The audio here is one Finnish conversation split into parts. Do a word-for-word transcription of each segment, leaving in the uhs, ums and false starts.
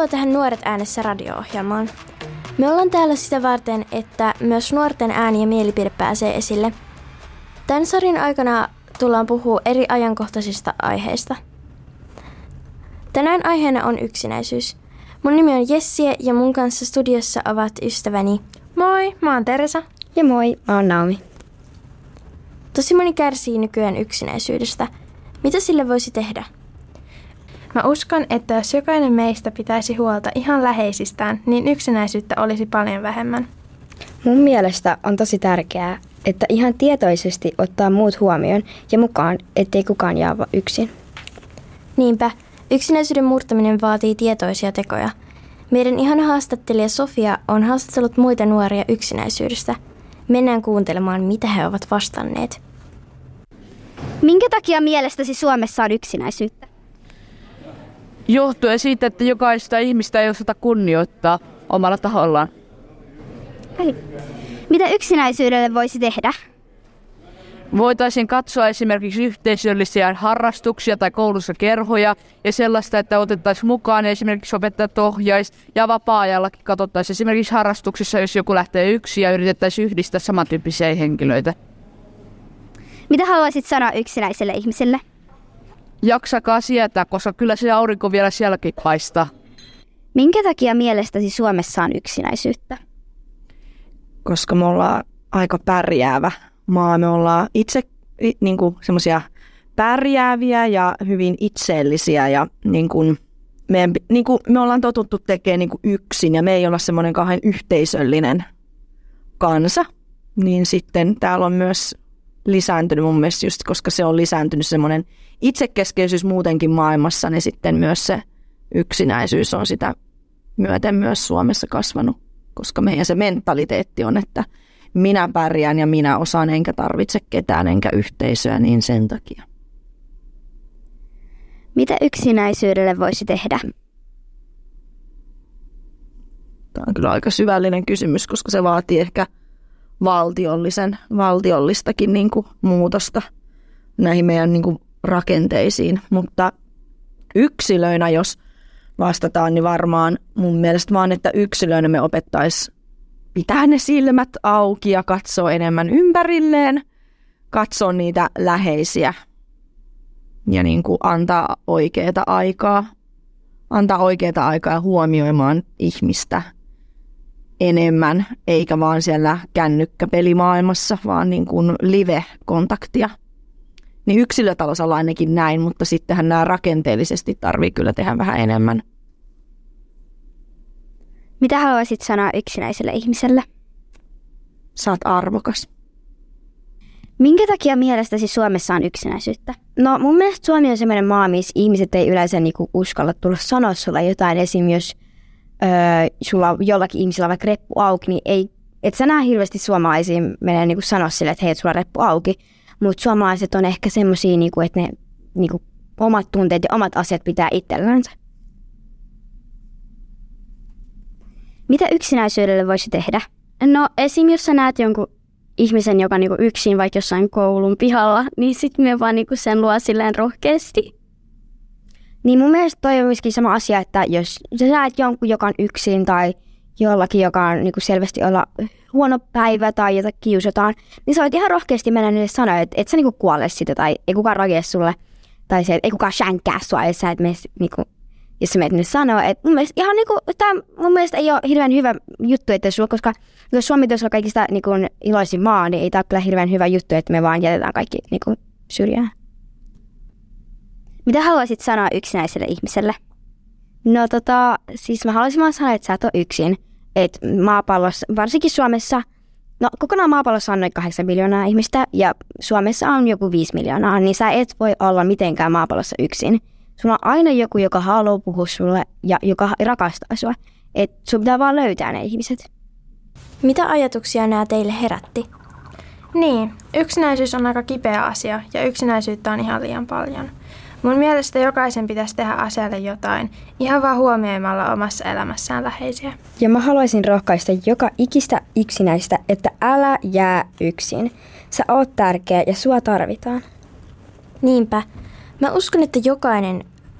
Tervetuloa tähän Nuoret äänessä radio-ohjelmaan. Me ollaan täällä sitä varten, että myös nuorten ääni ja mielipide pääsee esille. Tämän sarjan aikana tullaan puhua eri ajankohtaisista aiheista. Tänään aiheena on yksinäisyys. Mun nimi on Jessie ja mun kanssa studiossa ovat ystäväni. Moi, mä oon Teresa. Ja moi, mä oon Naomi. Tosi moni kärsii nykyään yksinäisyydestä. Mitä sille voisi tehdä? Mä uskon, että jos jokainen meistä pitäisi huolta ihan läheisistään, niin yksinäisyyttä olisi paljon vähemmän. Mun mielestä on tosi tärkeää, että ihan tietoisesti ottaa muut huomioon ja mukaan, ettei kukaan jää yksin. Niinpä, yksinäisyyden murtaminen vaatii tietoisia tekoja. Meidän ihana haastattelija Sofia on haastatellut muita nuoria yksinäisyydestä. Mennään kuuntelemaan, mitä he ovat vastanneet. Minkä takia mielestäsi Suomessa on yksinäisyyttä? Johtuen siitä, että jokaista ihmistä ei osata kunnioittaa omalla tahollaan. Eli mitä yksinäisyydelle voisi tehdä? Voitaisiin katsoa esimerkiksi yhteisöllisiä harrastuksia tai koulussa kerhoja ja sellaista, että otettaisiin mukaan esimerkiksi opettajat ohjaisi ja vapaa-ajallakin katsottaisiin esimerkiksi harrastuksissa, jos joku lähtee yksin ja yritettäisiin yhdistää samantyyppisiä henkilöitä. Mitä haluaisit sanoa yksinäiselle ihmiselle? Jaksakaa sietää, koska kyllä se aurinko vielä sielläkin paistaa. Minkä takia mielestäsi Suomessa on yksinäisyyttä? Koska me ollaan aika pärjäävä maa. Me ollaan itse niin kuin semmoisia pärjääviä ja hyvin itsellisiä. Ja niin kuin, meidän, niin kuin, me ollaan totuttu tekemään niin kuin yksin ja me ei olla semmoinen kauhean yhteisöllinen kansa. Niin sitten täällä on myös lisääntynyt mun mielestä just, koska se on lisääntynyt semmoinen itsekeskeisyys muutenkin maailmassa, niin sitten myös se yksinäisyys on sitä myöten myös Suomessa kasvanut, koska meidän se mentaliteetti on, että minä pärjään ja minä osaan enkä tarvitse ketään enkä yhteisöä, niin sen takia. Mitä yksinäisyydelle voisi tehdä? Tämä on kyllä aika syvällinen kysymys, koska se vaatii ehkä valtiollisen, valtiollistakin niin kuin muutosta näihin meidän niin kuin rakenteisiin, mutta yksilöinä, jos vastataan, niin varmaan mun mielestä vaan, että yksilöinä me opettaisiin pitää ne silmät auki ja katsoa enemmän ympärilleen, katsoa niitä läheisiä ja niin kuin antaa oikeaa aikaa, antaa oikeaa aikaa huomioimaan ihmistä enemmän, eikä vaan siellä kännykkäpelimaailmassa, vaan niin kuin live-kontaktia. Niin yksilötasolla ainakin näin, mutta sittenhän nämä rakenteellisesti tarvii kyllä tehdä vähän enemmän. Mitä haluaisit sanoa yksinäiselle ihmiselle? Sä oot arvokas. Minkä takia mielestäsi Suomessa on yksinäisyyttä? No mun mielestä Suomi on sellainen maa, missä ihmiset ei yleensä niinku uskalla tulla sanoa sulle jotain. Esim. jos öö, sulla jollakin ihmisellä on vaikka reppu auki, niin ei, et sä näe hirveästi suomalaisia menee niinku sanoa sille, että hei, sulla on reppu auki. Mutta suomalaiset on ehkä semmoisia, niinku, että ne niinku, omat tunteet ja omat asiat pitää itsellänsä. Mitä yksinäisyydelle voisi tehdä? No esim. Jos sä näet jonkun ihmisen, joka niinku yksin vaikka jossain koulun pihalla, niin sitten me vaan niinku sen luo silleen rohkeasti. Niin mun mielestä toi on myöskin sama asia, että jos sä näet jonkun, joka on yksin tai jollakin, joka on niinku selvästi olla huono päivä tai jotain kiusataan, niin sä voit ihan rohkeasti mennä niille sanoa, että et sä niinku kuole sitä tai ei kukaan rakea sulle. Tai se, että ei kukaan shänkää sua, jos sä et mene, niinku, jos sä menet niille sanoa. Että mun mielestä ihan niinku, tää mun mielestä ei ole hirveän hyvä juttu, että sulla, koska jos Suomi pitäisi olla kaikista niinku iloisin maa, niin ei tää ole kyllä hirveän hyvä juttu, että me vaan jätetään kaikki niinku syrjään. Mitä haluaisit sanoa yksinäiselle ihmiselle? No tota, siis mä haluaisin vaan sanoa, että sä et ole yksin. Että maapallossa, varsinkin Suomessa, no kokonaan maapallossa on noin kahdeksan miljoonaa ihmistä ja Suomessa on joku viisi miljoonaa, niin sä et voi olla mitenkään maapallossa yksin. Sulla on aina joku, joka haluaa puhua sulle ja joka rakastaa sua. Että sun pitää vaan löytää ne ihmiset. Mitä ajatuksia nämä teille herätti? Niin, yksinäisyys on aika kipeä asia ja yksinäisyyttä on ihan liian paljon. Mun mielestä jokaisen pitäisi tehdä asialle jotain, ihan vaan huomioimalla omassa elämässään läheisiä. Ja mä haluaisin rohkaista joka ikistä yksinäistä, että älä jää yksin. Sä oot tärkeä ja sua tarvitaan. Niinpä. Mä uskon, että jokainen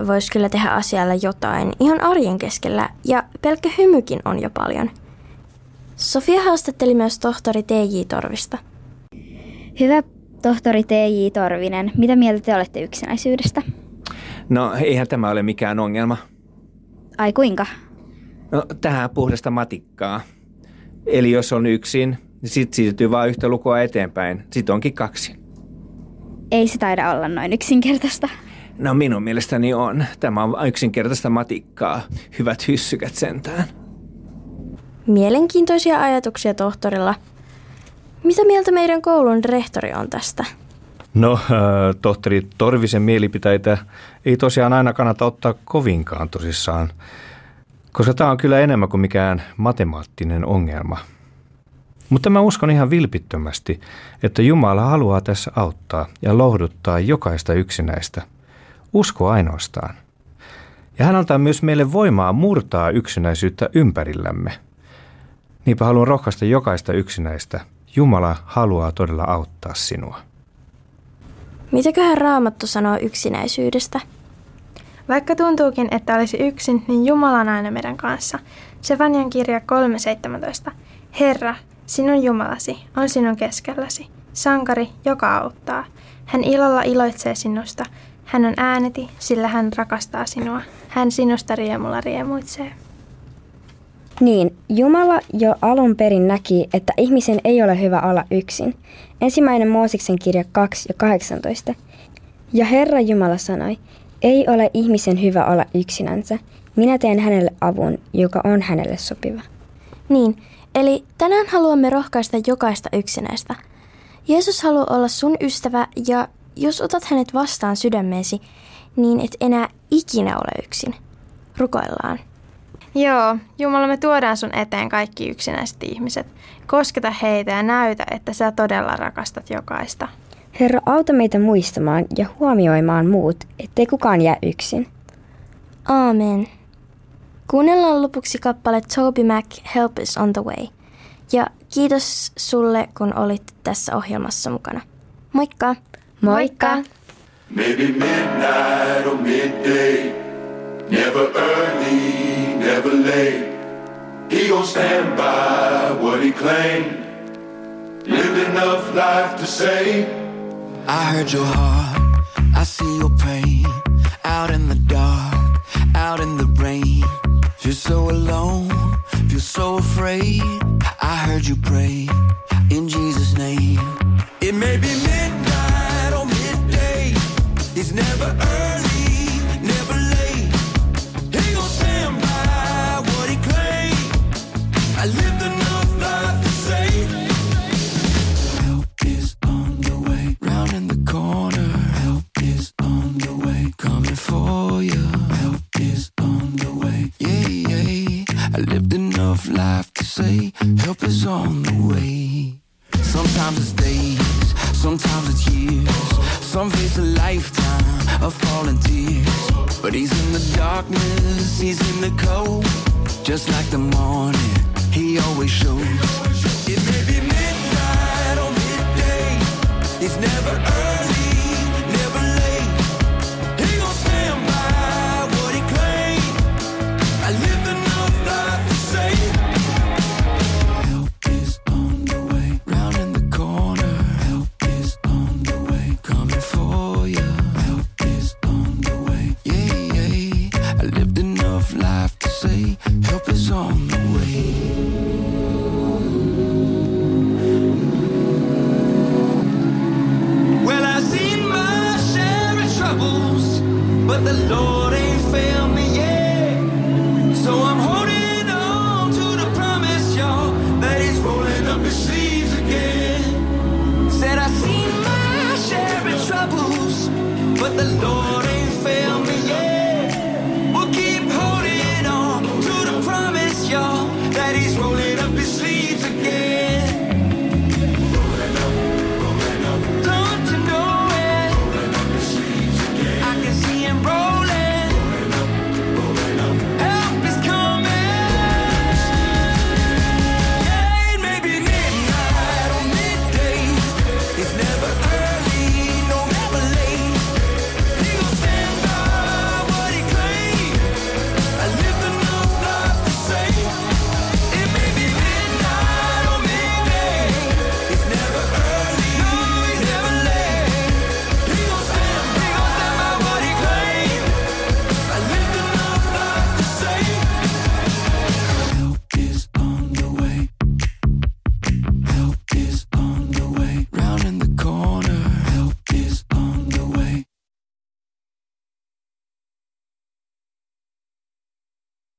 voisi kyllä tehdä asialla jotain ihan arjen keskellä, ja pelkkä hymykin on jo paljon. Sofia haastatteli myös tohtori T J Torvista. Hyvä tohtori T J Torvinen, mitä mieltä te olette yksinäisyydestä? No, eihän tämä ole mikään ongelma. Ai kuinka? No, tähän puhdasta matikkaa. Eli jos on yksin, niin sitten siirtyy vain yhtä lukua eteenpäin. Sitten onkin kaksi. Ei se taida olla noin yksinkertaista. No minun mielestäni on. Tämä on yksinkertaista matikkaa. Hyvät hyssykät sentään. Mielenkiintoisia ajatuksia tohtorilla. Mitä mieltä meidän koulun rehtori on tästä? No, äh, tohtori Torvisen mielipiteitä ei tosiaan aina kannata ottaa kovinkaan tosissaan, koska tämä on kyllä enemmän kuin mikään matemaattinen ongelma. Mutta mä uskon ihan vilpittömästi, että Jumala haluaa tässä auttaa ja lohduttaa jokaista yksinäistä. Usko ainoastaan. Ja hän antaa myös meille voimaa murtaa yksinäisyyttä ympärillämme. Niinpä haluan rohkaista jokaista yksinäistä. Jumala haluaa todella auttaa sinua. Mitäköhän Raamattu sanoo yksinäisyydestä? Vaikka tuntuukin, että olisi yksin, niin Jumala on aina meidän kanssa. Sefanian kirja kolme seitsemäntoista. Herra, sinun Jumalasi on sinun keskelläsi. Sankari, joka auttaa. Hän ilolla iloitsee sinusta. Hän on ääneti, sillä hän rakastaa sinua. Hän sinusta riemulla riemuitsee. Niin, Jumala jo alun perin näki, että ihmisen ei ole hyvä olla yksin. Ensimmäinen Mooseksen kirja kaksi ja kahdeksantoista. Ja Herra Jumala sanoi, ei ole ihmisen hyvä olla yksinänsä. Minä teen hänelle avun, joka on hänelle sopiva. Niin, eli tänään haluamme rohkaista jokaista yksinäistä. Jeesus haluaa olla sun ystävä, ja jos otat hänet vastaan sydämeesi, niin et enää ikinä ole yksin. Rukoillaan. Joo, Jumala, me tuodaan sun eteen kaikki yksinäiset ihmiset. Kosketa heitä ja näytä, että sä todella rakastat jokaista. Herra, auta meitä muistamaan ja huomioimaan muut, ettei kukaan jää yksin. Aamen. Kuunnellaan lopuksi kappale Toby Mac, Help is on the way. Ja kiitos sulle, kun olit tässä ohjelmassa mukana. Moikka! Moikka! Maybe midnight or midday, never early, never late. He gon' stand by what he claimed, lived enough life to say, I heard your heart, I see your pain, out in the dark, out in the rain. Feel so alone, feel so afraid. I heard you pray, in Jesus' name. It may be midnight or midday, it's never early, never late. He gon' stand by what he claimed. I lived enough life to say, help is on the way, round in the corner. Help is on the way, coming for you. Help is on the way, yeah, yeah. I lived enough life to say, help is on the way. Sometimes it's days, sometimes it's years. Some face a lifetime of falling tears. But he's in the darkness, he's in the cold. Just like the morning, he always shows. It may